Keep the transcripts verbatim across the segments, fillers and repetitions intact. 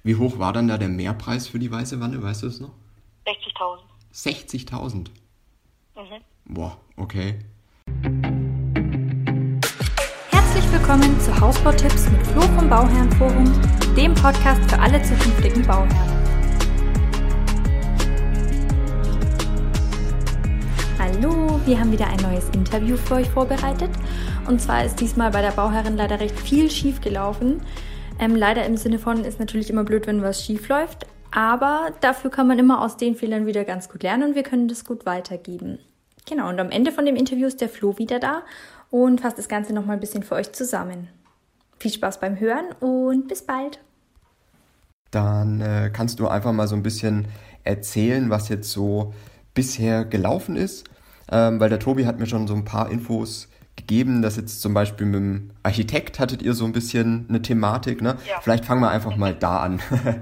Wie hoch war dann da der Mehrpreis für die weiße Wanne, weißt du es noch? sechzigtausend. sechzigtausend? Mhm. Boah, okay. Herzlich willkommen zu Hausbautipps mit Flo vom Bauherrenforum, dem Podcast für alle zukünftigen Bauherren. Hallo, wir haben wieder ein neues Interview für euch vorbereitet. Und zwar ist diesmal bei der Bauherrin leider recht viel schief gelaufen. Ähm, leider im Sinne von, ist natürlich immer blöd, wenn was schief läuft. Aber dafür kann man immer aus den Fehlern wieder ganz gut lernen und wir können das gut weitergeben. Genau, und am Ende von dem Interview ist der Flo wieder da und fasst das Ganze nochmal ein bisschen für euch zusammen. Viel Spaß beim Hören und bis bald. Dann äh, kannst du einfach mal so ein bisschen erzählen, was jetzt so bisher gelaufen ist. Ähm, weil der Tobi hat mir schon so ein paar Infos gegeben, dass jetzt zum Beispiel mit dem Architekt hattet ihr so ein bisschen eine Thematik, ne? Ja. Vielleicht fangen wir einfach mal da an.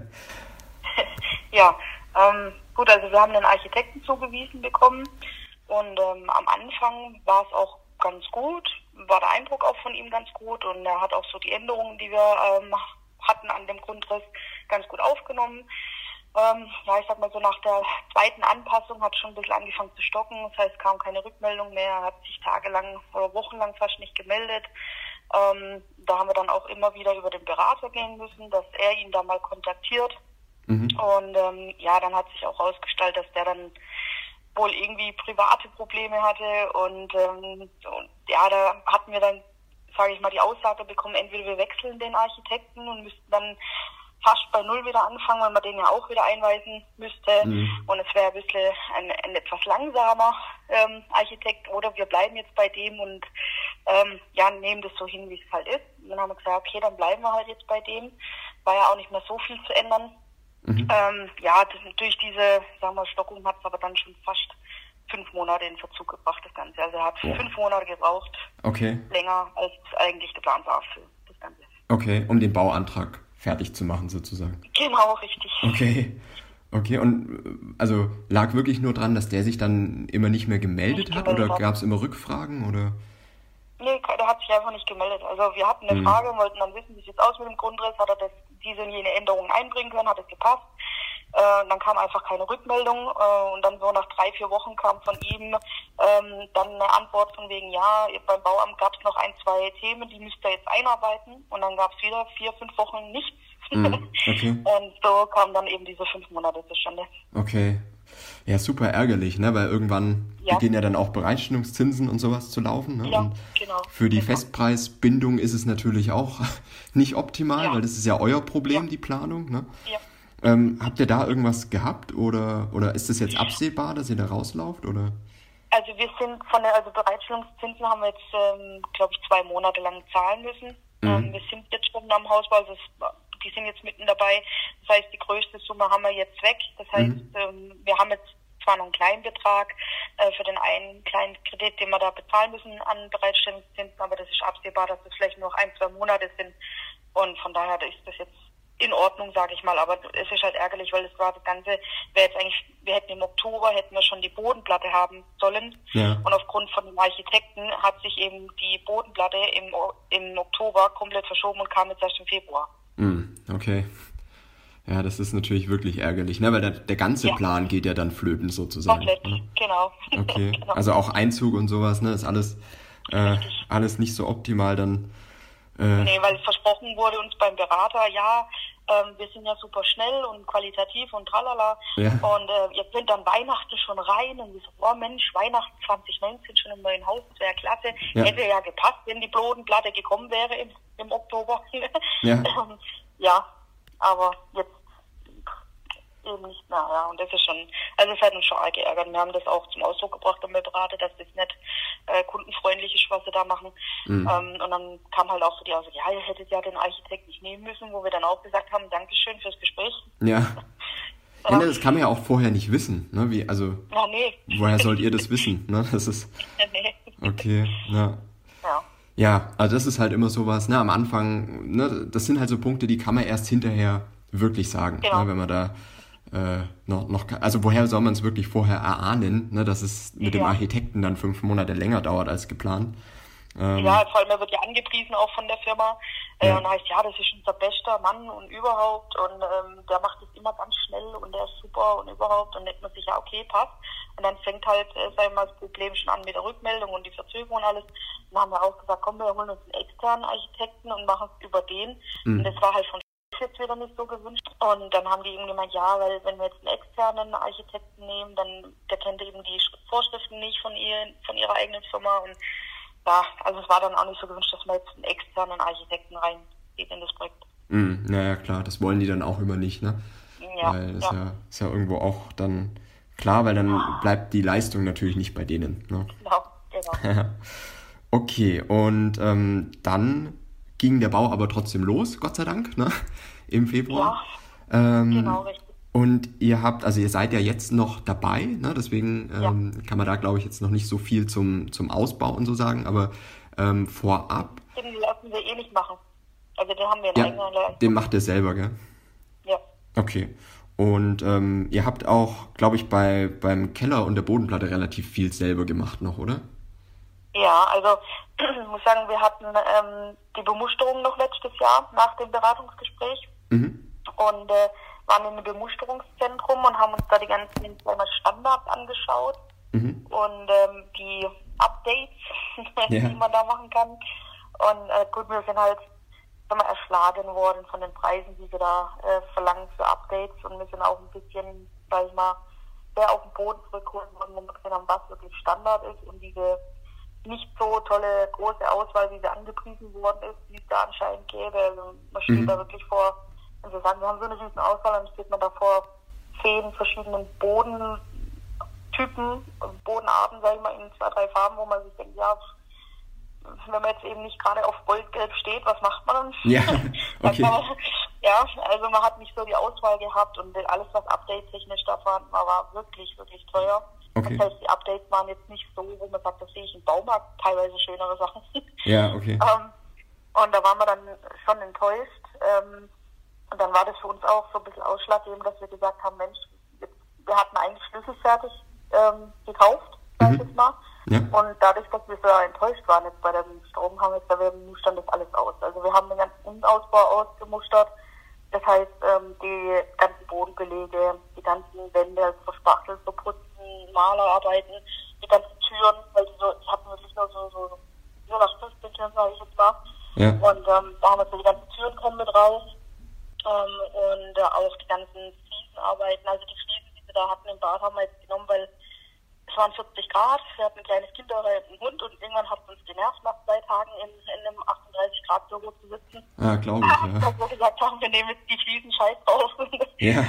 Ja, ähm, gut, also wir haben einen Architekten zugewiesen bekommen und ähm, am Anfang war es auch ganz gut, war der Eindruck auch von ihm ganz gut und er hat auch so die Änderungen, die wir ähm, hatten an dem Grundriss, ganz gut aufgenommen. Ähm, ja, ich sag mal so, nach der zweiten Anpassung hat es schon ein bisschen angefangen zu stocken. Das heißt, kam keine Rückmeldung mehr. Er hat sich tagelang oder wochenlang fast nicht gemeldet. Ähm, da haben wir dann auch immer wieder über den Berater gehen müssen, dass er ihn da mal kontaktiert. Mhm. Und ähm, ja, dann hat sich auch herausgestellt, dass der dann wohl irgendwie private Probleme hatte. Und, ähm, und ja, da hatten wir dann, sage ich mal, die Aussage bekommen, entweder wir wechseln den Architekten und müssten dann fast bei Null wieder anfangen, weil man den ja auch wieder einweisen müsste. Mhm. Und es wäre ein bisschen ein, ein etwas langsamer ähm, Architekt. Oder wir bleiben jetzt bei dem und ähm, ja, nehmen das so hin, wie es halt ist. Und dann haben wir gesagt, okay, dann bleiben wir halt jetzt bei dem. War ja auch nicht mehr so viel zu ändern. Mhm. Ähm, ja, das, durch diese, sagen wir, Stockung hat es aber dann schon fast fünf Monate in Verzug gebracht, das Ganze. Also er hat ja. fünf Monate gebraucht. Okay. Länger, als eigentlich geplant war für das Ganze. Okay, um den Bauantrag fertig zu machen sozusagen. Genau, richtig. Okay, okay. Und also lag wirklich nur dran, dass der sich dann immer nicht mehr gemeldet nicht hat gemeldet oder gab es immer Rückfragen oder? Nee, der hat sich einfach nicht gemeldet. Also wir hatten eine hm. Frage, wollten dann wissen, wie es jetzt aus mit dem Grundriss, hat er das, diese und jene Änderungen einbringen können, hat es gepasst. Äh, dann kam einfach keine Rückmeldung äh, und dann so nach drei, vier Wochen kam von ihm ähm, dann eine Antwort von wegen, ja, beim Bauamt gab es noch ein, zwei Themen, die müsst ihr jetzt einarbeiten und dann gab es wieder vier, fünf Wochen nichts. Mm, okay. Und so kamen dann eben diese fünf Monate zustande. Okay. Ja, super ärgerlich, ne? Weil irgendwann ja. beginnen ja dann auch Bereitstellungszinsen und sowas zu laufen. Ne? Ja, und genau. Für die genau. Festpreisbindung ist es natürlich auch nicht optimal, ja. weil das ist ja euer Problem, ja. die Planung. Ne? Ja. Ähm, habt ihr da irgendwas gehabt oder oder ist es jetzt absehbar, dass ihr da rauslauft? Oder? Also wir sind von der also Bereitstellungszinsen haben wir jetzt, ähm, glaube ich, zwei Monate lang zahlen müssen. Mhm. Ähm, wir sind jetzt schon am Hausbau, also es, die sind jetzt mitten dabei. Das heißt, die größte Summe haben wir jetzt weg. Das heißt, mhm. ähm, wir haben jetzt zwar noch einen kleinen Betrag äh, für den einen kleinen Kredit, den wir da bezahlen müssen an Bereitstellungszinsen, aber das ist absehbar, dass das vielleicht nur noch ein, zwei Monate sind. Und von daher ist das jetzt in Ordnung, sage ich mal, aber es ist halt ärgerlich, weil das war das Ganze, wäre jetzt eigentlich, wir hätten im Oktober, hätten wir schon die Bodenplatte haben sollen ja. und aufgrund von dem Architekten hat sich eben die Bodenplatte im, im Oktober komplett verschoben und kam jetzt erst im Februar. Mm, okay. Ja, das ist natürlich wirklich ärgerlich, ne, weil der, der ganze ja. Plan geht ja dann flöten sozusagen. Komplett, ne? genau. Okay, genau. Also auch Einzug und sowas, ne, ist alles, äh, alles nicht so optimal dann. Äh, nee, weil versprochen wurde uns beim Berater, ja, ähm, wir sind ja super schnell und qualitativ und tralala. Ja. Und äh, ihr könnt dann Weihnachten schon rein und wir so, oh Mensch, Weihnachten zwanzig neunzehn schon im neuen Haus, das wäre klasse. Ja. Hätte ja gepasst, wenn die Bodenplatte gekommen wäre im, im Oktober. Ja. ähm, ja, aber jetzt eben nicht mehr, ja, und das ist schon, also es hat uns schon arg geärgert. Wir haben das auch zum Ausdruck gebracht am Berater, dass das nicht äh, kundenfreundlich ist, was sie da machen. Mhm. Ähm, und dann kam halt auch so die Aussage, ja, ihr hättet ja den Architekt nicht nehmen müssen, wo wir dann auch gesagt haben, Dankeschön fürs Gespräch. Ja. Ja, das kann man ja auch vorher nicht wissen, ne? Wie, also, ja, nee. Woher sollt ihr das wissen, ne? Das ist, nee. Okay, ja. Ja. Ja, also das ist halt immer sowas, ne, am Anfang, ne, das sind halt so Punkte, die kann man erst hinterher wirklich sagen, genau. ne, wenn man da äh, noch, noch, also woher soll man es wirklich vorher erahnen, ne, dass es mit ja. dem Architekten dann fünf Monate länger dauert als geplant. Ähm, ja, vor allem er wird ja angepriesen auch von der Firma. Äh, Ja. Und heißt, ja, das ist unser bester Mann und überhaupt. Und ähm, der macht das immer ganz schnell und der ist super und überhaupt. Und denkt man sich, ja, okay, passt. Und dann fängt halt, äh, sagen wir mal, das Problem schon an mit der Rückmeldung und die Verzögerung und alles. Dann haben wir auch gesagt, komm, wir holen uns einen externen Architekten und machen es über den. Mhm. Und das war halt von jetzt wieder nicht so gewünscht. Und dann haben die eben gemeint, ja, weil wenn wir jetzt einen externen Architekten nehmen, dann der kennt eben die Vorschriften nicht von ihr, von ihrer eigenen Firma. Und ja, also es war dann auch nicht so gewünscht, dass man jetzt einen externen Architekten reingeht in das Projekt. Mhm. Naja, klar, das wollen die dann auch immer nicht, ne? Ja, Weil das ja. ja, ist ja irgendwo auch dann klar, weil dann bleibt die Leistung natürlich nicht bei denen, ne? Genau, genau. Okay, und ähm, dann ging der Bau aber trotzdem los, Gott sei Dank, ne? Im Februar. Ähm, Genau, richtig. Und ihr habt, also ihr seid ja jetzt noch dabei, ne? Deswegen Ja. ähm, kann man da, glaube ich, jetzt noch nicht so viel zum, zum Ausbau und so sagen, aber ähm, vorab, Den lassen wir eh nicht machen. Also den haben wir in ja, eigener Leistung. den macht ihr selber, gell? Ja. Okay. Und ähm, ihr habt auch, glaube ich, bei beim Keller und der Bodenplatte relativ viel selber gemacht noch, oder? Ja, also ich muss sagen, wir hatten ähm, die Bemusterung noch letztes Jahr nach dem Beratungsgespräch Mhm. und äh, waren in einem Bemusterungszentrum und haben uns da die ganzen einmal Standards angeschaut Mhm. und ähm, die Updates, Ja. die man da machen kann. Und äh, gut, wir sind halt sagen wir, erschlagen worden von den Preisen, die sie da äh, verlangen für Updates und wir sind auch ein bisschen, sag ich mal, sehr auf den Boden zurückholen worden, wo wir gesehen haben, was wirklich Standard ist und diese nicht so tolle große Auswahl, wie sie angepriesen worden ist, wie es da anscheinend gäbe. Also man steht Mhm. da wirklich vor, wenn sie sagen, wir haben so eine riesen Auswahl, dann steht man da vor zehn verschiedenen Bodentypen, Bodenarten, sag ich mal, in zwei, drei Farben, wo man sich denkt, ja, wenn man jetzt eben nicht gerade auf Goldgelb steht, was macht man dann? Ja, Dann okay. kann man, ja, also man hat nicht so die Auswahl gehabt und alles, was update-technisch da vorhanden war, war wirklich, wirklich teuer. Okay. Das heißt, die Updates waren jetzt nicht so, wo man sagt, das sehe ich im Baumarkt, teilweise schönere Sachen. Ja, okay. ähm, und da waren wir dann schon enttäuscht. Ähm, und dann war das für uns auch so ein bisschen ausschlaggebend, dass wir gesagt haben, Mensch, wir hatten eigentlich schlüsselfertig ähm, gekauft, sag ich Mhm. jetzt mal. Ja. Und dadurch, dass wir so enttäuscht waren jetzt bei dem Strom, haben wir jetzt bei dem Zustand das alles aus. Also wir haben den ganzen Innenausbau ausgemustert. Das heißt, ähm, die ganzen Bodenbelege, die ganzen Wände, also verspachtelt, so Putzen, Malerarbeiten, die ganzen Türen, weil die so, die hatten wirklich nur so, so, so nach fünfzehn Türen, sage ich jetzt mal. Ja. Und ähm, da haben wir so die ganzen Türen kommen mit raus. Ähm, und äh, auch die ganzen Fliesenarbeiten, also die Fliesen, die wir da hatten im Bad, haben wir jetzt genommen, weil es waren vierzig Grad, wir hatten ein kleines Kind dabei und einen Hund und irgendwann hat es uns genervt, nach zwei Tagen in, in einem achtunddreißig Grad Büro zu sitzen. Ah, glaube ich, ja. Dass wir gesagt haben, wir nehmen jetzt die Fliesen scheiß drauf. Ja.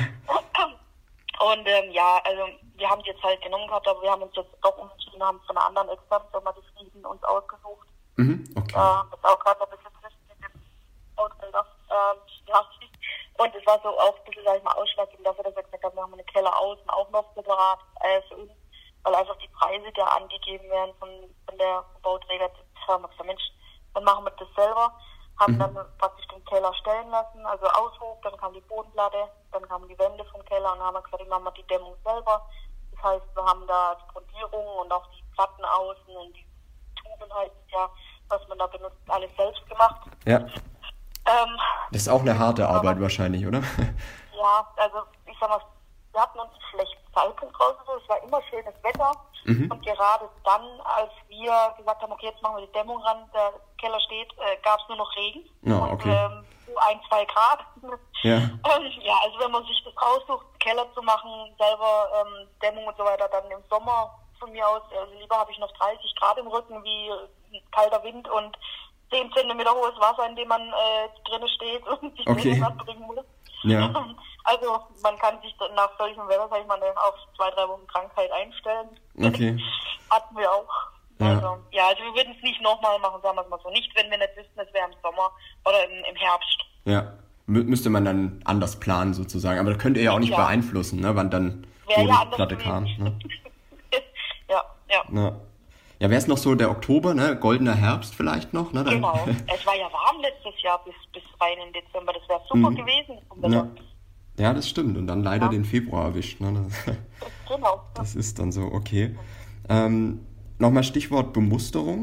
Und ähm, ja, also wir haben die jetzt halt genommen gehabt, aber wir haben uns jetzt doch umentschieden, haben von einer anderen externen Firma die Fliesen uns ausgesucht. Mhm. Okay. Äh, das ist auch gerade noch ein bisschen trist mit dem Ausbilder. Ähm, ja. Und es war so auch ein bisschen, sag ich mal, ausschlaggebend dafür, dass wir gesagt haben, wir haben eine Keller außen auch noch separat äh, für uns, weil einfach die Preise, die angegeben werden von, von der Bauträger, das haben wir gesagt, Mensch, dann machen wir das selber. Haben Mhm. dann praktisch den Keller stellen lassen, also Aushub, dann kam die Bodenplatte, dann kamen die Wände vom Keller und dann haben wir gesagt, machen wir die Dämmung selber. Das heißt, wir haben da die Grundierung und auch die Platten außen und die Tuben heißt es ja, was man da benutzt, alles selbst gemacht. Ja. Ähm, Das ist auch eine harte Arbeit wahrscheinlich, oder? ja, also ich sag mal, wir hatten uns einen schlechten Zeitpunkt rausgesucht, es war immer schönes Wetter Mhm. und gerade dann, als wir gesagt haben, okay, jetzt machen wir die Dämmung ran, der Keller steht, äh, gab es nur noch Regen Ja, und okay. ähm, ein, zwei Grad. Ja. Ähm, ja, also wenn man sich das raussucht, einen Keller zu machen, selber ähm, Dämmung und so weiter, dann im Sommer von mir aus, also lieber habe ich noch dreißig Grad im Rücken wie äh, kalter Wind und zehn Zentimeter hohes Wasser, in dem man äh, drinnen steht und sich Okay. drinnen anbringen muss. Ja. Also man kann sich dann nach solchem Wetter, sag ich mal, auf zwei, drei Wochen Krankheit einstellen. Okay. Hatten wir auch. Ja. Also, ja, also wir würden es nicht nochmal machen, sagen wir es mal so. Nicht, wenn wir nicht wüssten, es wäre im Sommer oder im, im Herbst. Ja. Mü müsste man dann anders planen sozusagen. Aber das könnt ihr ja auch nicht Ja. beeinflussen, ne? Wann dann Wäre ja anders Bodenplatte kam. gewesen. Ne? ja, ja. Ja. Ja, wäre es noch so der Oktober, ne? Goldener Herbst vielleicht noch, ne? Dann, Genau. Es war ja warm letztes Jahr bis, bis rein in Dezember. Das wäre super Mhm. gewesen. Ja. Ja, das stimmt. Und dann leider Ja. den Februar erwischt. Ne? Das, Genau. das ist dann so, okay. Ähm, Nochmal Stichwort Bemusterung.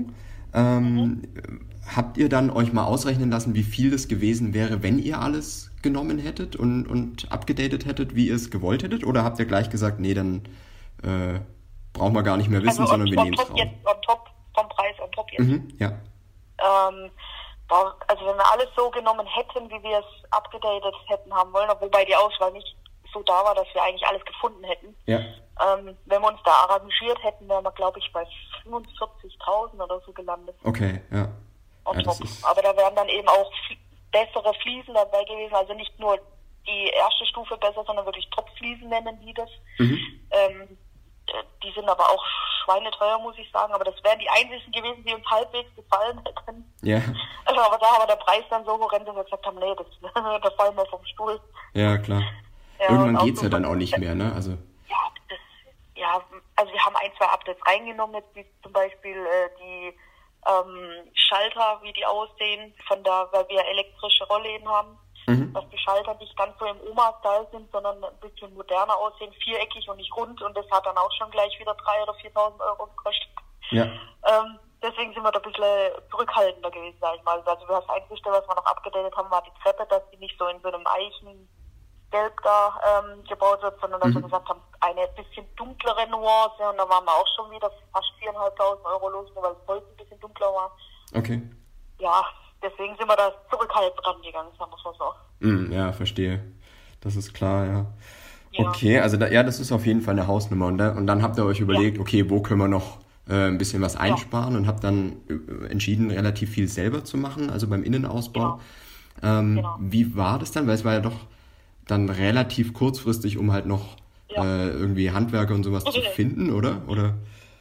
Ähm, mhm. Habt ihr dann euch mal ausrechnen lassen, wie viel das gewesen wäre, wenn ihr alles genommen hättet und, und abgedatet hättet, wie ihr es gewollt hättet? Oder habt ihr gleich gesagt, nee, dann äh, brauchen wir gar nicht mehr wissen, also sondern on, wir nehmen es top raus? Jetzt, on top vom Preis, on top jetzt. Mhm, ja. Ähm, also wenn wir alles so genommen hätten, wie wir es abgedatet hätten haben wollen, wobei die Auswahl nicht so da war, dass wir eigentlich alles gefunden hätten. Ja. Ähm, wenn wir uns da arrangiert hätten, wären wir, glaube ich, bei fünfundvierzigtausend oder so gelandet. Okay, ja. On ja top. Ist... Aber da wären dann eben auch bessere Fliesen dabei gewesen, also nicht nur die erste Stufe besser, sondern wirklich Top-Fliesen nennen die das. Mhm. Ähm, die sind aber auch schweineteuer, muss ich sagen, aber das wären die einzigen gewesen, die uns halbwegs gefallen hätten. Ja. Also, aber da war der Preis dann so horrend, dass wir gesagt haben, nee, das, da fallen wir vom Stuhl. Ja, klar. Ja, irgendwann geht's so ja dann auch nicht mehr, ne? Also. Ja, das, ja, also wir haben ein, zwei Updates reingenommen, jetzt wie zum Beispiel äh, die ähm, Schalter, wie die aussehen, von da, weil wir elektrische Rollläden haben, mhm. dass die Schalter nicht ganz so im Oma-Style sind, sondern ein bisschen moderner aussehen, viereckig und nicht rund, und das hat dann auch schon gleich wieder dreitausend oder viertausend Euro gekostet. Ja. Ähm, deswegen sind wir da ein bisschen zurückhaltender gewesen, sag ich mal. Also das Einzige, was wir noch abgedatet haben, war die Treppe, dass die nicht so in so einem Eichengelb da ähm, gebaut wird, sondern dass mhm. wir gesagt haben, eine bisschen dunklere Nuance, und da waren wir auch schon wieder fast viertausendfünfhundert Euro los, nur weil das Holz ein bisschen dunkler war. Okay. Ja, deswegen sind wir da zurückhaltend rangegangen, sagen wir es mal so. Mm, ja, verstehe. Das ist klar, ja. ja. Okay, also da, ja, das ist auf jeden Fall eine Hausnummer. Und, da, und dann habt ihr euch überlegt, ja. okay, wo können wir noch äh, ein bisschen was einsparen, ja. und habt dann äh, entschieden, relativ viel selber zu machen, also beim Innenausbau. Genau. Ähm, genau. Wie war das dann? Weil es war ja doch dann relativ kurzfristig, um halt noch ja. äh, irgendwie Handwerker und sowas zu finden, oder? oder?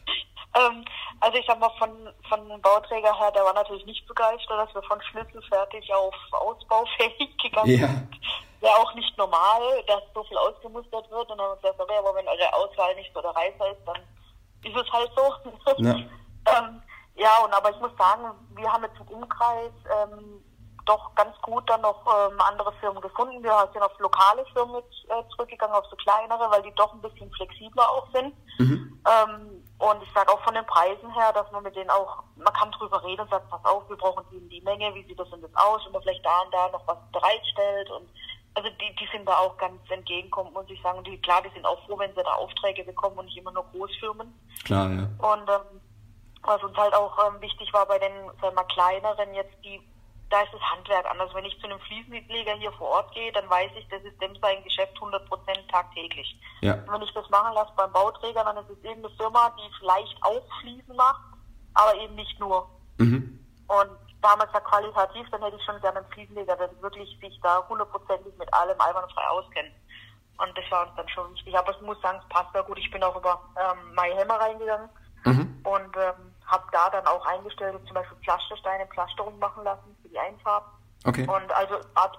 Ähm, also ich sag mal, von, von dem Bauträger her, der war natürlich nicht begeistert, dass wir von schlüsselfertig auf ausbaufähig gegangen ja. sind. Wäre auch nicht normal, dass so viel ausgemustert wird. Und dann haben wir gesagt, okay, aber wenn eure Auswahl nicht so der Reißer ist, dann ist es halt so. Ja, ähm, ja und aber ich muss sagen, wir haben jetzt im Umkreis ähm, doch ganz gut dann noch ähm, andere Firmen gefunden. Wir sind auf lokale Firmen jetzt, äh, zurückgegangen, auf so kleinere, weil die doch ein bisschen flexibler auch sind. Mhm. Ähm, und ich sage auch von den Preisen her, dass man mit denen auch, man kann drüber reden und sagt, pass auf, wir brauchen die die Menge, wie sieht das denn jetzt aus, und man vielleicht da und da noch was bereitstellt. Und also die, die sind da auch ganz entgegenkommen, muss ich sagen. Die, klar, die sind auch froh, wenn sie da Aufträge bekommen und nicht immer nur Großfirmen. Klar, ja. Und ähm, was uns halt auch ähm, wichtig war bei den, sagen wir mal, kleineren jetzt, die da ist das Handwerk anders. Wenn ich zu einem Fliesenleger hier vor Ort gehe, dann weiß ich, das ist dem sein Geschäft hundert Prozent tagtäglich. Ja. Und wenn ich das machen lasse beim Bauträger, dann ist es irgendeine Firma, die vielleicht auch Fliesen macht, aber eben nicht nur. Mhm. Und damals ja qualitativ, dann hätte ich schon gerne einen Fliesenleger, der wirklich sich da hundertprozentig mit allem einwandfrei auskennt. Und das war uns dann schon wichtig. Aber ich muss sagen, es passt ja gut. Ich bin auch über ähm, MyHammer reingegangen mhm. und ähm, habe da dann auch eingestellt, zum Beispiel Pflastersteine, Pflasterung machen lassen für die Einfahrt. Okay. Und also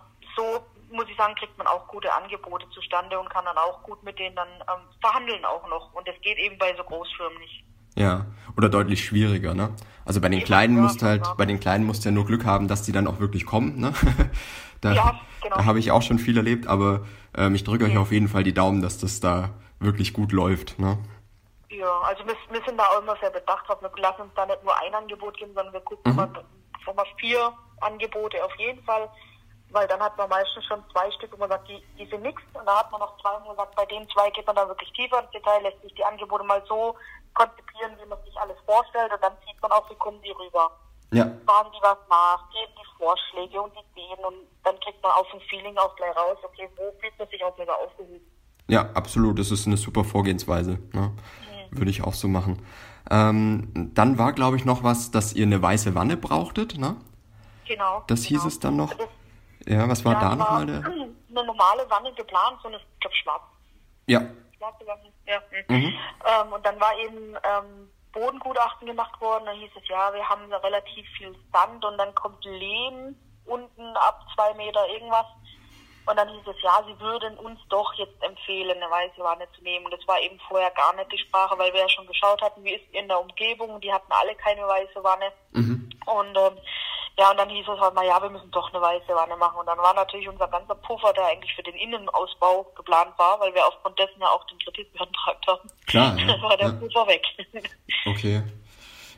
so, muss ich sagen, kriegt man auch gute Angebote zustande und kann dann auch gut mit denen dann ähm, verhandeln auch noch. Und das geht eben bei so Großfirmen nicht. Ja, oder deutlich schwieriger, ne? Also bei den Kleinen musst halt, bei den Kleinen musst du ja nur Glück haben, dass die dann auch wirklich kommen, ne? da ja, genau. da habe ich auch schon viel erlebt, aber ähm, ich drücke euch auf jeden Fall die Daumen, dass das da wirklich gut läuft, ne? Ja, also wir, wir sind da auch immer sehr bedacht drauf. Wir lassen uns da nicht nur ein Angebot geben, sondern wir gucken mhm. mal, sagen wir, vier Angebote auf jeden Fall, weil dann hat man meistens schon zwei Stück, wo man sagt, die, die sind nichts, und da hat man noch zwei, wo man sagt, bei den zwei geht man dann wirklich tiefer ins Detail, lässt sich die Angebote mal so konzipieren, wie man sich alles vorstellt, und dann zieht man auch die Kunden die rüber. Ja. Fragen die was nach, geben die Vorschläge und Ideen, und dann kriegt man auch ein Feeling auch gleich raus, okay, wo fühlt man sich auch wieder aufgehoben. Ja, absolut, das ist eine super Vorgehensweise, ne? Mhm. Würde ich auch so machen. Ähm, dann war, glaube ich, noch was, dass ihr eine weiße Wanne brauchtet, ne? Genau. Das genau. hieß es dann noch? Das, ja, was war ja, da nochmal der? Eine normale Wanne geplant, so eine, ich glaube, schwarz. Ja. Schwarze Wanne, ja. Mhm. Ähm, und dann war eben ähm, Bodengutachten gemacht worden, da hieß es, ja, wir haben da relativ viel Sand und dann kommt Lehm unten ab zwei Meter irgendwas. Und dann hieß es, ja, sie würden uns doch jetzt empfehlen, eine weiße Wanne zu nehmen. Das war eben vorher gar nicht die Sprache, weil wir ja schon geschaut hatten, wie ist in der Umgebung. Die hatten alle keine weiße Wanne. Mhm. Und ähm, ja, und dann hieß es halt mal, ja, wir müssen doch eine weiße Wanne machen. Und dann war natürlich unser ganzer Puffer, der eigentlich für den Innenausbau geplant war, weil wir aufgrund dessen ja auch den Kredit beantragt haben. Klar, ja. Dann war der ja. Puffer weg. Okay.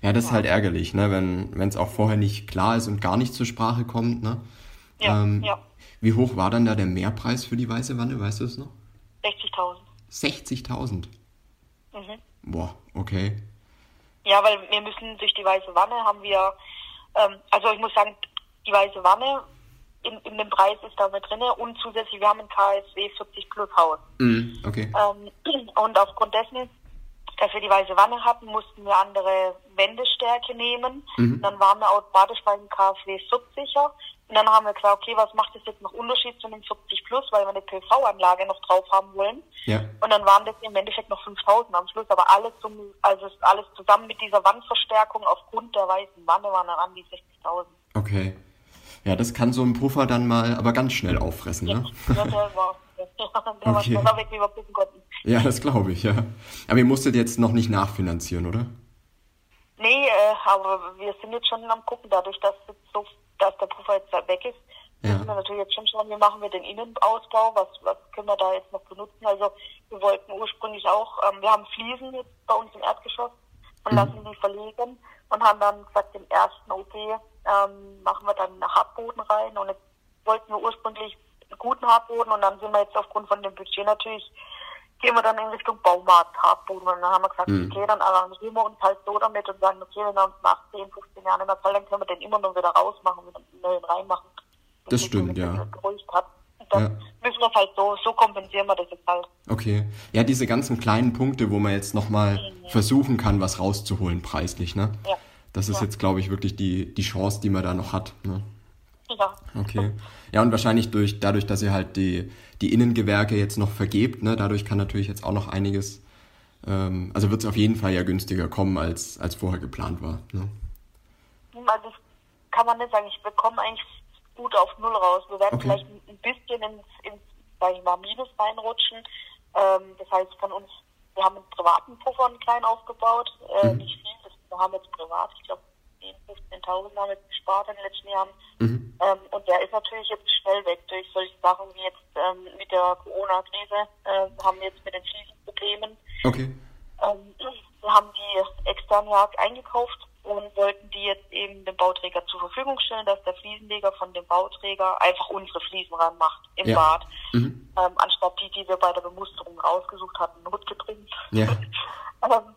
Ja, das ist halt ärgerlich, ne? Wenn wenn es auch vorher nicht klar ist und gar nicht zur Sprache kommt, ne? Ja, ähm, ja. Wie hoch war dann da der Mehrpreis für die weiße Wanne, weißt du es noch? sechzigtausend. sechzigtausend? Mhm. Boah, okay. Ja, weil wir müssen durch die weiße Wanne haben wir, ähm, also ich muss sagen, die weiße Wanne in, in dem Preis ist da mit drin und zusätzlich, wir haben ein K S W vierzig Plus Haus. Mm, okay. Ähm, und aufgrund dessen, dass wir die weiße Wanne hatten, mussten wir andere Wendestärke nehmen. Mhm. Dann waren wir automatisch beim K S W vierziger. Und dann haben wir gesagt, okay, was macht das jetzt noch Unterschied zu einem vierzig Plus, weil wir eine P V-Anlage noch drauf haben wollen. Ja. Und dann waren das im Endeffekt noch fünftausend am Schluss, aber alles zum, also alles zusammen mit dieser Wandverstärkung aufgrund der weißen Wanne waren dann an die sechzigtausend. Okay. Ja, das kann so ein Puffer dann mal aber ganz schnell auffressen, ne? Ja, der war, der war Okay. schneller weg, wie wir gucken konnten. Ja, das glaube ich, ja. Aber ihr musstet jetzt noch nicht nachfinanzieren, oder? Nee, äh, aber wir sind jetzt schon am gucken, dadurch, dass jetzt so, dass der Puffer jetzt weg ist, Ja. müssen wir natürlich jetzt schon schauen, wie machen wir den Innenausbau, was, was können wir da jetzt noch benutzen. Also wir wollten ursprünglich auch, ähm, wir haben Fliesen jetzt bei uns im Erdgeschoss und Mhm. lassen die verlegen und haben dann gesagt, im ersten O P ähm, machen wir dann einen Hartboden rein und jetzt wollten wir ursprünglich einen guten Hartboden und dann sind wir jetzt aufgrund von dem Budget natürlich, gehen wir dann in Richtung Baumarkt Hartboden und dann haben wir gesagt, Mhm. okay, dann arrangieren wir uns halt so damit und sagen, okay, wenn er uns nach zehn, fünfzehn Jahren immer zahlt, dann können wir den immer nur wieder rausmachen und einen neuen reinmachen. Das stimmt, ja. Gerücht hat. Und dann Ja. müssen wir es halt so, so kompensieren wir das jetzt halt. Okay. Ja, diese ganzen kleinen Punkte, wo man jetzt nochmal Mhm. versuchen kann, was rauszuholen preislich, ne? Ja. Das ist Ja. jetzt, glaube ich, wirklich die, die Chance, die man da noch hat, ne? Ja. Okay. Ja, und wahrscheinlich durch, dadurch, dass ihr halt die, die Innengewerke jetzt noch vergebt, ne, dadurch kann natürlich jetzt auch noch einiges, ähm, also wird es auf jeden Fall ja günstiger kommen, als, als vorher geplant war, ne? Also das kann man nicht sagen, ich bekomme eigentlich gut auf Null raus. Wir werden Okay. vielleicht ein ein bisschen ins, ins sag ich mal, Minus reinrutschen. Ähm, das heißt von uns, wir haben einen privaten Puffer einen kleinen aufgebaut, äh, Mhm. nicht viel, das, wir haben jetzt privat, ich glaube zehntausend, fünfzehntausend haben wir jetzt gespart in den letzten Jahren. Mhm. Ähm, und der ist natürlich jetzt schnell weg durch solche Sachen wie jetzt ähm, mit der Corona-Krise, äh, haben wir jetzt mit den Fliesenproblemen. Okay. Ähm, wir haben die extern ja eingekauft und wollten die jetzt eben dem Bauträger zur Verfügung stellen, dass der Fliesenleger von dem Bauträger einfach unsere Fliesen ranmacht im Ja. Bad. Mhm. Ähm, anstatt die, die wir bei der Bemusterung rausgesucht hatten, notgedrungen. Ja. ähm,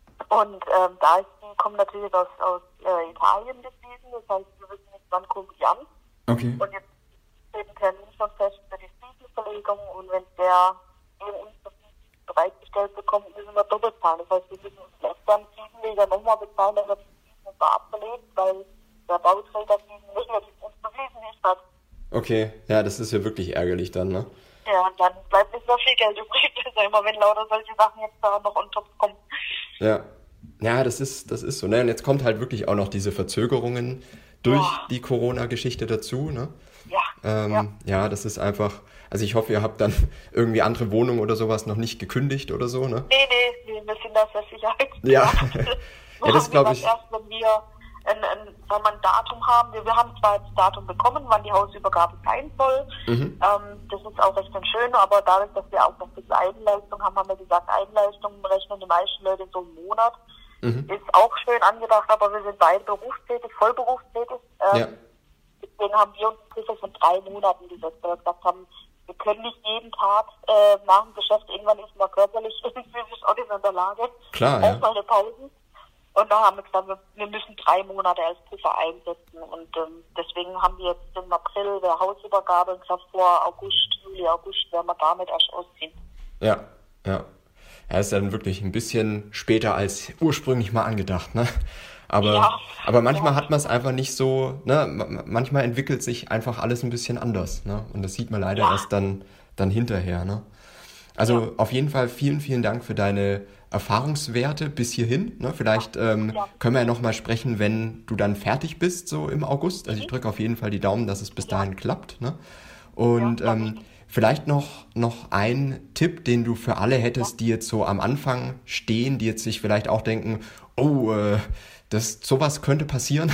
und ähm, da ist, die kommen natürlich aus, aus äh, Italien, die Fliesen, das heißt, wir wissen nicht, wann kommen die an. Okay. Und jetzt steht ein Termin schon fest für die Fliesenverlegung und wenn der eben uns das nicht bereitgestellt bekommt, müssen wir doppelt zahlen. Das heißt, wir müssen uns extern Fliesenleger nochmal bezahlen, dass er die Fliesen verabgelegt, weil der Bauträger Fliesenleger die unsere Fliesen nicht hat. Okay. Ja, das ist ja wirklich ärgerlich dann, ne? Ja, und dann bleibt nicht mehr viel Geld übrig, sag ich mal, wenn lauter solche Sachen jetzt da noch on top kommen. Ja. Ja, das ist, das ist so, ne? Und jetzt kommt halt wirklich auch noch diese Verzögerungen durch Ja. die Corona-Geschichte dazu, ne? Ja, Ähm, ja. ja, das ist einfach, also ich hoffe, ihr habt dann irgendwie andere Wohnungen oder sowas noch nicht gekündigt oder so, ne? Nee, nee, nee, wir sind da für Sicherheit. Ja. Wir Ja, das haben glaub gesagt, ich- erst wenn wir ein, ein, wenn wir ein Datum haben, wir, wir haben zwar jetzt ein Datum bekommen, wann die Hausübergabe sein soll, Mhm. ähm, das ist auch recht schön, aber dadurch, dass wir auch noch ein bisschen Eigenleistung haben, haben wir gesagt, Eigenleistung rechnen die meisten Leute so einen Monat. Mhm. Ist auch schön angedacht, aber wir sind beide berufstätig, vollberufstätig. Ähm, Ja. Deswegen haben wir uns einen Puffer von drei Monaten gesetzt, weil wir gesagt haben, wir können nicht jeden Tag äh, nach dem Geschäft, irgendwann ist man körperlich und physisch auch nicht in der Lage, Klar, ja. auch mal eine Pause. Und da haben wir gesagt, wir, wir müssen drei Monate als Puffer einsetzen. Und ähm, deswegen haben wir jetzt im April der Hausübergabe und gesagt, vor August, Juli, August werden wir damit erst ausziehen. Ja, ja. Ja, ist dann wirklich ein bisschen später als ursprünglich mal angedacht, ne? Aber, Ja. aber manchmal hat man es einfach nicht so, ne? Ma- Manchmal entwickelt sich einfach alles ein bisschen anders, ne? Und das sieht man leider Ja. erst dann, dann hinterher, ne? Also auf jeden Fall vielen, vielen Dank für deine Erfahrungswerte bis hierhin, ne? Vielleicht ähm, Ja. können wir ja nochmal sprechen, wenn du dann fertig bist, so im August. Also ich drücke auf jeden Fall die Daumen, dass es bis dahin klappt, ne? Und Ja, ähm, vielleicht noch, noch ein Tipp, den du für alle hättest, die jetzt so am Anfang stehen, die jetzt sich vielleicht auch denken, oh, äh, das, sowas könnte passieren.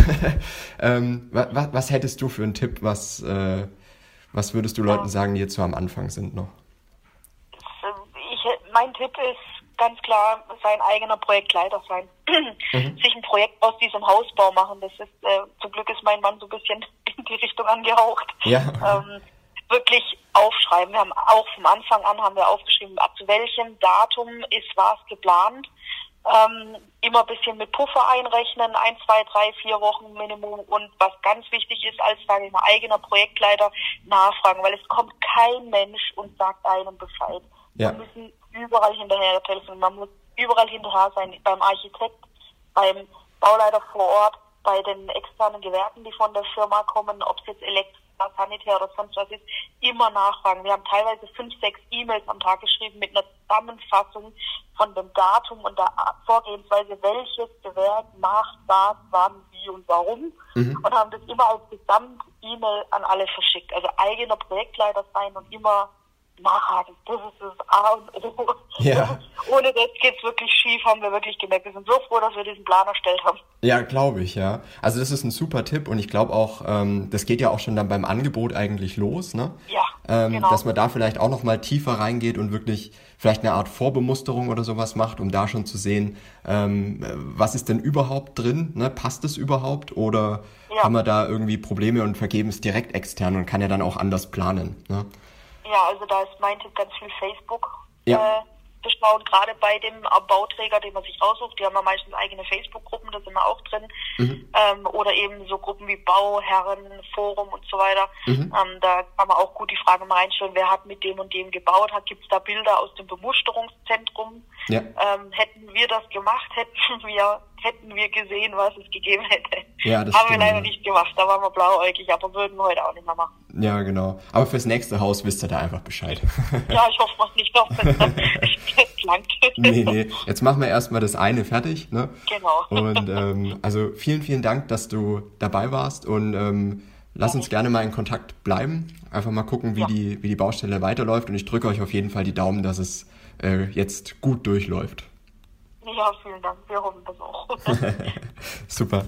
ähm, wa, wa, was hättest du für einen Tipp, was, äh, was würdest du Leuten sagen, die jetzt so am Anfang sind noch? Ähm, Ich, mein Tipp ist, ganz klar sein eigener Projektleiter sein. Mhm. Sich ein Projekt aus diesem Hausbau machen. Das ist, äh, zum Glück ist mein Mann so ein bisschen in die Richtung angehaucht. Ja. Ähm, wirklich aufschreiben. Wir haben auch vom Anfang an haben wir aufgeschrieben, ab welchem Datum ist was geplant. Ähm, immer ein bisschen mit Puffer einrechnen, ein, zwei, drei, vier Wochen Minimum. Und was ganz wichtig ist, als, sage ich mal, eigener Projektleiter nachfragen, weil es kommt kein Mensch und sagt einem Bescheid. Ja. Wir müssen überall hinterher telefonieren. Man muss überall hinterher sein, beim Architekt, beim Bauleiter vor Ort, bei den externen Gewerken, die von der Firma kommen, ob es jetzt Elektrik, Sanitär oder sonst was ist, immer nachfragen. Wir haben teilweise fünf, sechs E-Mails am Tag geschrieben mit einer Zusammenfassung von dem Datum und der Vorgehensweise, welches Gewerk macht was, wann, wie und warum. Mhm. Und haben das immer als Gesamt-E-Mail an alle verschickt. Also eigener Projektleiter sein und immer nachhaken. Das ist das A und O. Ja. Ohne das geht's wirklich schief, haben wir wirklich gemerkt. Wir sind so froh, dass wir diesen Plan erstellt haben. Ja, glaube ich, ja. Also das ist ein super Tipp und ich glaube auch, ähm, das geht ja auch schon dann beim Angebot eigentlich los, ne? Ja, ähm, genau. Dass man da vielleicht auch nochmal tiefer reingeht und wirklich vielleicht eine Art Vorbemusterung oder sowas macht, um da schon zu sehen, ähm, was ist denn überhaupt drin, ne? Passt es überhaupt oder ja. haben wir da irgendwie Probleme und vergeben es direkt extern und kann ja dann auch anders planen, ne? Ja, also da ist mein Tipp ganz viel Facebook. Ja. Äh, beschauen, gerade bei dem Bauträger, den man sich raussucht, die haben ja meistens eigene Facebook-Gruppen, da sind wir auch drin, mhm. ähm, oder eben so Gruppen wie Bauherren, Forum und so weiter. Mhm. Ähm, da kann man auch gut die Frage mal reinstellen, wer hat mit dem und dem gebaut, gibt es da Bilder aus dem Bemusterungszentrum? Ja. Ähm, hätten wir das gemacht, hätten wir hätten wir gesehen, was es gegeben hätte. Ja, das haben stimmt, wir leider ja. nicht gemacht, da waren wir blauäugig, aber würden wir heute auch nicht mehr machen. Ja, genau. Aber fürs nächste Haus wisst ihr da einfach Bescheid. Ja, ich hoffe mal nicht noch, wenn es langt. Nee, nee. Jetzt machen wir erstmal das eine fertig, ne? Genau. Und ähm, also vielen, vielen Dank, dass du dabei warst und ähm, lass uns gerne mal in Kontakt bleiben. Einfach mal gucken, wie, ja. die, wie die Baustelle weiterläuft und ich drücke euch auf jeden Fall die Daumen, dass es äh, jetzt gut durchläuft. Ja, vielen Dank. Wir hoffen das auch. Super.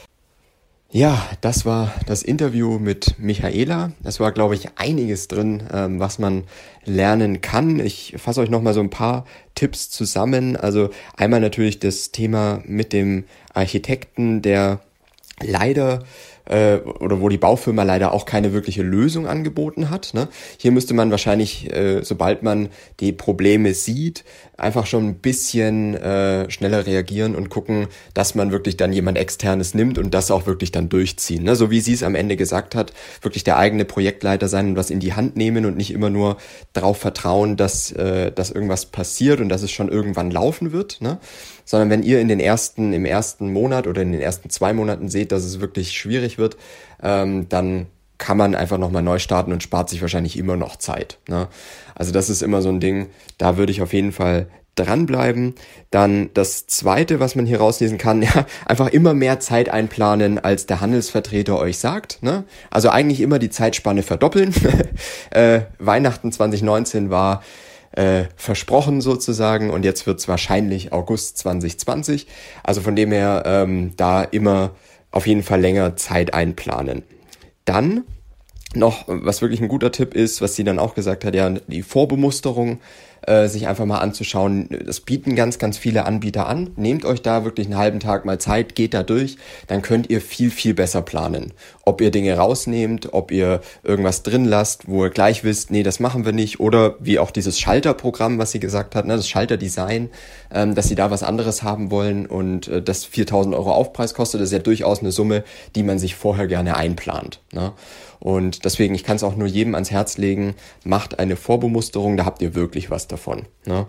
Ja, das war das Interview mit Michaela. Es war, glaube ich, einiges drin, ähm, was man lernen kann. Ich fasse euch nochmal so ein paar Tipps zusammen. Also einmal natürlich das Thema mit dem Architekten, der leider äh, oder wo die Baufirma leider auch keine wirkliche Lösung angeboten hat. Ne? Hier müsste man wahrscheinlich, äh, sobald man die Probleme sieht, einfach schon ein bisschen äh, schneller reagieren und gucken, dass man wirklich dann jemand Externes nimmt und das auch wirklich dann durchziehen. Ne? So wie sie es am Ende gesagt hat, wirklich der eigene Projektleiter sein und was in die Hand nehmen und nicht immer nur darauf vertrauen, dass, äh, dass irgendwas passiert und dass es schon irgendwann laufen wird. Ne? Sondern wenn ihr in den ersten, im ersten Monat oder in den ersten zwei Monaten seht, dass es wirklich schwierig wird, ähm, dann kann man einfach nochmal neu starten und spart sich wahrscheinlich immer noch Zeit. Ne? Also das ist immer so ein Ding, da würde ich auf jeden Fall dranbleiben. Dann das Zweite, was man hier rauslesen kann, ja, einfach immer mehr Zeit einplanen, als der Handelsvertreter euch sagt. Ne? Also eigentlich immer die Zeitspanne verdoppeln. äh, Weihnachten zwanzig neunzehn war Äh, versprochen sozusagen und jetzt wird's wahrscheinlich August zwanzig zwanzig. Also von dem her ähm, da immer auf jeden Fall länger Zeit einplanen. Dann noch, was wirklich ein guter Tipp ist, was sie dann auch gesagt hat, ja, die Vorbemusterung äh, sich einfach mal anzuschauen. Das bieten ganz, ganz viele Anbieter an. Nehmt euch da wirklich einen halben Tag mal Zeit, geht da durch, dann könnt ihr viel, viel besser planen. Ob ihr Dinge rausnehmt, ob ihr irgendwas drin lasst, wo ihr gleich wisst, nee, das machen wir nicht, oder wie auch dieses Schalterprogramm, was sie gesagt hat, ne, das Schalterdesign, ähm, dass sie da was anderes haben wollen und äh, das viertausend Euro Aufpreis kostet, das ist ja durchaus eine Summe, die man sich vorher gerne einplant, ne? Und deswegen, ich kann es auch nur jedem ans Herz legen, macht eine Vorbemusterung, da habt ihr wirklich was davon. Ne?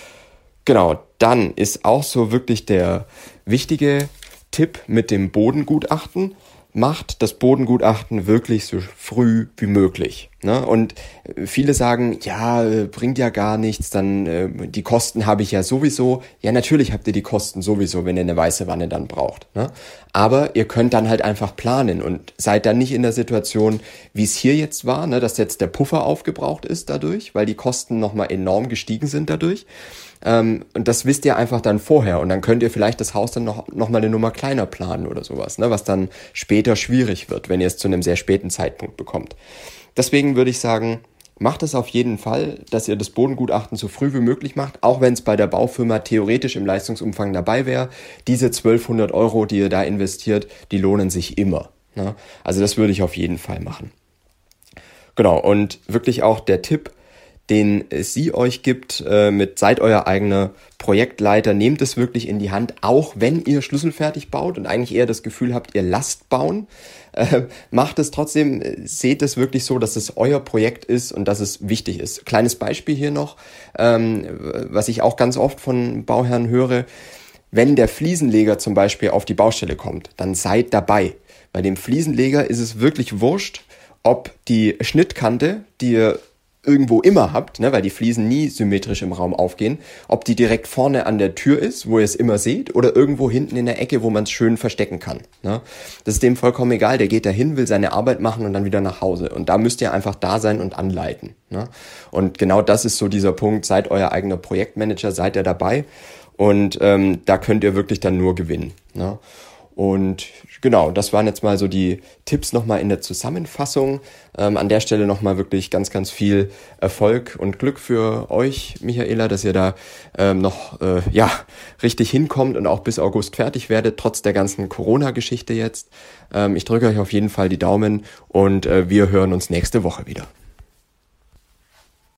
Genau, dann ist auch so wirklich der wichtige Tipp mit dem Bodengutachten. Macht das Bodengutachten wirklich so früh wie möglich. Ne? Und viele sagen, ja, bringt ja gar nichts, dann äh, die Kosten habe ich ja sowieso. Ja, natürlich habt ihr die Kosten sowieso, wenn ihr eine weiße Wanne dann braucht. Ne? Aber ihr könnt dann halt einfach planen und seid dann nicht in der Situation, wie es hier jetzt war, ne? Dass jetzt der Puffer aufgebraucht ist dadurch, weil die Kosten nochmal enorm gestiegen sind dadurch. Ähm, und das wisst ihr einfach dann vorher und dann könnt ihr vielleicht das Haus dann noch, noch mal eine Nummer kleiner planen oder sowas, ne? Was dann später schwierig wird, wenn ihr es zu einem sehr späten Zeitpunkt bekommt. Deswegen würde ich sagen, macht es auf jeden Fall, dass ihr das Bodengutachten so früh wie möglich macht, auch wenn es bei der Baufirma theoretisch im Leistungsumfang dabei wäre. Diese zwölfhundert Euro, die ihr da investiert, die lohnen sich immer. Ne? Also das würde ich auf jeden Fall machen. Genau, und wirklich auch der Tipp, den sie euch gibt, äh, mit seid euer eigener Projektleiter, nehmt es wirklich in die Hand, auch wenn ihr schlüsselfertig baut und eigentlich eher das Gefühl habt, ihr lasst bauen, äh, macht es trotzdem, seht es wirklich so, dass es euer Projekt ist und dass es wichtig ist. Kleines Beispiel hier noch, ähm, was ich auch ganz oft von Bauherren höre, wenn der Fliesenleger zum Beispiel auf die Baustelle kommt, dann seid dabei. Bei dem Fliesenleger ist es wirklich wurscht, ob die Schnittkante, die ihr irgendwo immer habt, ne, weil die Fliesen nie symmetrisch im Raum aufgehen, ob die direkt vorne an der Tür ist, wo ihr es immer seht, oder irgendwo hinten in der Ecke, wo man es schön verstecken kann. Ne. Das ist dem vollkommen egal, der geht dahin, will seine Arbeit machen und dann wieder nach Hause. Und da müsst ihr einfach da sein und anleiten. Ne. Und genau das ist so dieser Punkt, seid euer eigener Projektmanager, seid ihr dabei und ähm, da könnt ihr wirklich dann nur gewinnen. Ne. Und genau, das waren jetzt mal so die Tipps nochmal in der Zusammenfassung. Ähm, an der Stelle nochmal wirklich ganz, ganz viel Erfolg und Glück für euch, Michaela, dass ihr da ähm, noch äh, ja richtig hinkommt und auch bis August fertig werdet, trotz der ganzen Corona-Geschichte jetzt. Ähm, ich drücke euch auf jeden Fall die Daumen und äh, wir hören uns nächste Woche wieder.